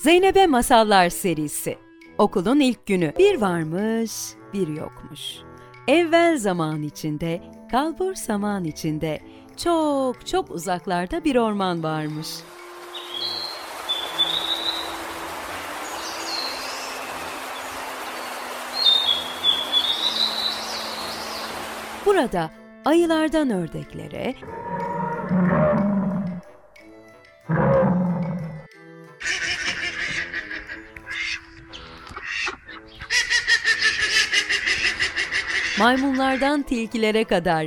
Zeynep'e Masallar serisi. Okulun ilk günü. Bir varmış, bir yokmuş. Evvel zaman içinde, kalbur saman içinde, çok çok uzaklarda bir orman varmış. Burada ayılardan ördeklere, maymunlardan tilkilere kadar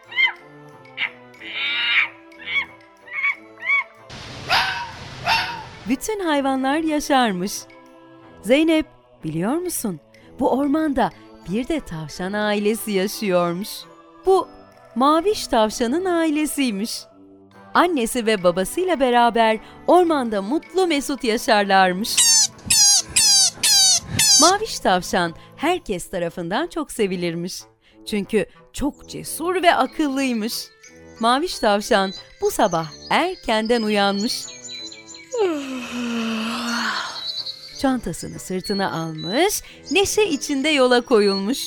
bütün hayvanlar yaşarmış. Zeynep, biliyor musun? Bu ormanda bir de tavşan ailesi yaşıyormuş. Bu Maviş tavşanın ailesiymiş. Annesi ve babasıyla beraber ormanda mutlu mesut yaşarlarmış. Maviş tavşan herkes tarafından çok sevilirmiş. Çünkü çok cesur ve akıllıymış. Maviş tavşan bu sabah erkenden uyanmış. Çantasını sırtına almış, neşe içinde yola koyulmuş.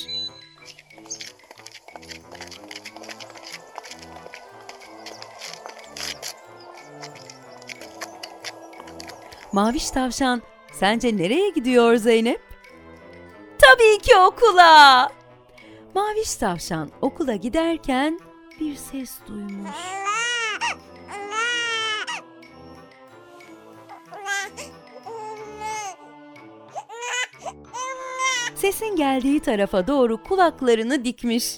Maviş tavşan, sence nereye gidiyor Zeynep? Tabii ki okula. Maviş tavşan okula giderken bir ses duymuş. Sesin geldiği tarafa doğru kulaklarını dikmiş.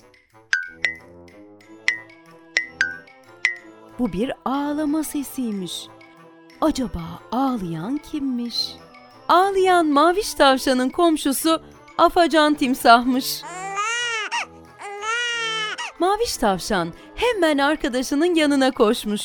Bu bir ağlama sesiymiş. Acaba ağlayan kimmiş? Ağlayan Maviş tavşanın komşusu Afacan timsahmış. Maviş tavşan hemen arkadaşının yanına koşmuş.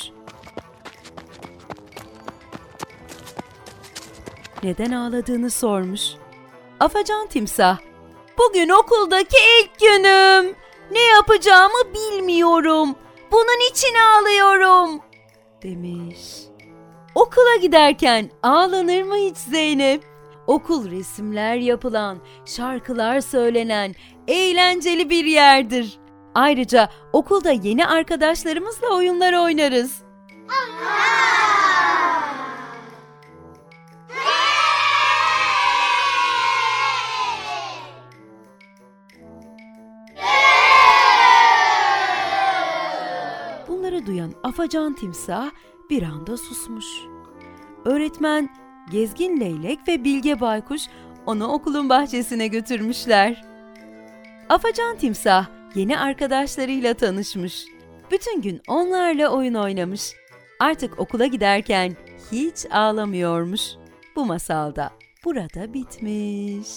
Neden ağladığını sormuş. Afacan timsah, "Bugün okuldaki ilk günüm. Ne yapacağımı bilmiyorum. Bunun için ağlıyorum," demiş. Okula giderken ağlanır mı hiç Zeynep? Okul resimler yapılan, şarkılar söylenen, eğlenceli bir yerdir. Ayrıca okulda yeni arkadaşlarımızla oyunlar oynarız. Bunları duyan Afacan timsah bir anda susmuş. Öğretmen Gezgin Leylek ve Bilge Baykuş onu okulun bahçesine götürmüşler. Afacan timsah yeni arkadaşlarıyla tanışmış. Bütün gün onlarla oyun oynamış. Artık okula giderken hiç ağlamıyormuş. Bu masal da burada bitmiş.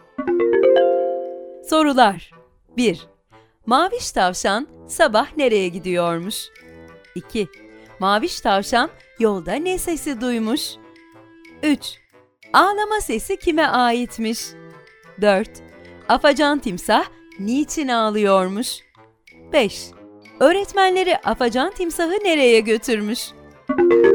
Sorular. 1. Maviş tavşan sabah nereye gidiyormuş? 2. Maviş tavşan yolda ne sesi duymuş? 3. Ağlama sesi kime aitmiş? 4. Afacan timsah niçin ağlıyormuş? 5. Öğretmenleri Afacan timsahı nereye götürmüş?